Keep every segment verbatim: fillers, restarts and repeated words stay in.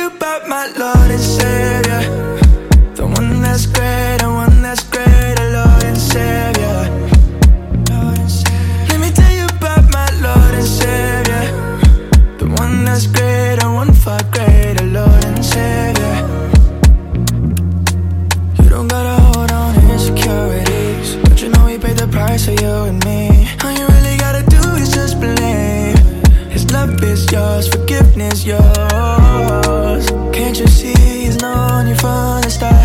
you about my Lord and Savior, the one that's great, the one that's great, our Lord and Savior. Let me tell you about my Lord and Savior, the one that's great, the one far greater, Lord and Savior. You don't gotta hold on to insecurities, don't you know he paid the price for you and me? All you really gotta do is just believe. His love is yours, forgiveness yours. Can't you see he's known you from the start?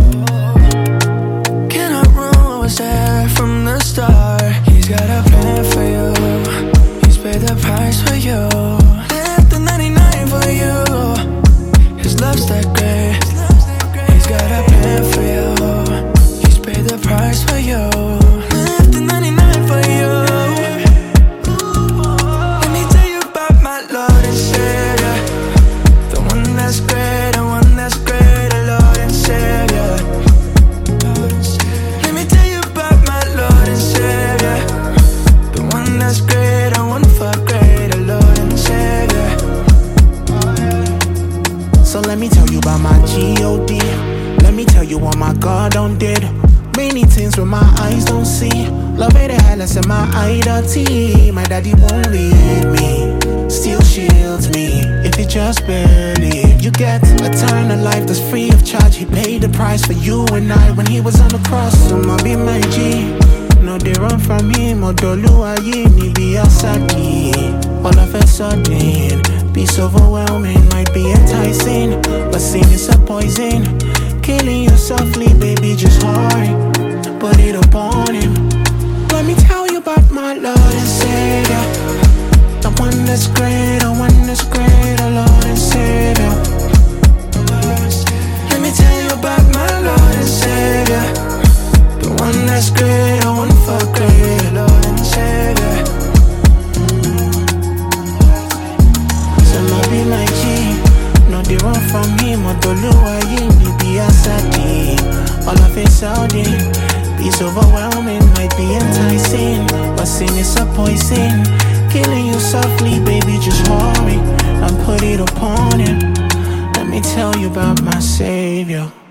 Cannot ruin what was there from the start. He's got a plan for you, he's paid the price for you, left the ninety-nine for you. His love's that great, he's got a plan for you, he's paid the price for you, left the ninety-nine for you. Let me tell you about my Lord and Savior, the one that's great, the one that's great, our Lord and Savior. Let me tell you about my Lord and Savior, the one that's great, the one far greater, Lord and Savior. So let me tell you about my G O D. Let me tell you what my God done did. Many things with my eyes don't see. Love it, the hell, I said my identity. My daddy won't leave me, still shields me if you just believe. You get eternal life that's free of charge. He paid the price for you and I when he was on the cross. So I'ma be my G. No, they run from him. Odoluwa ni be asaki. All of a sudden, peace overwhelming might be enticing, but sin is a poison. Killing you softly, baby, just hurry. Put it upon him. Let me tell you about my Lord and Savior, the one that's great, the one that's great, our Lord and Savior. Let me tell you about my Lord and Savior, the one that's great, the one for great, Lord and Savior. So no be like G, no they run from him. Odoluwa ni be asaki. All of it sudden, peace overwhelming might be enticing, but sin is a poison. Killing you softly, baby, just hurry and put it upon him. Let me tell you about my Savior.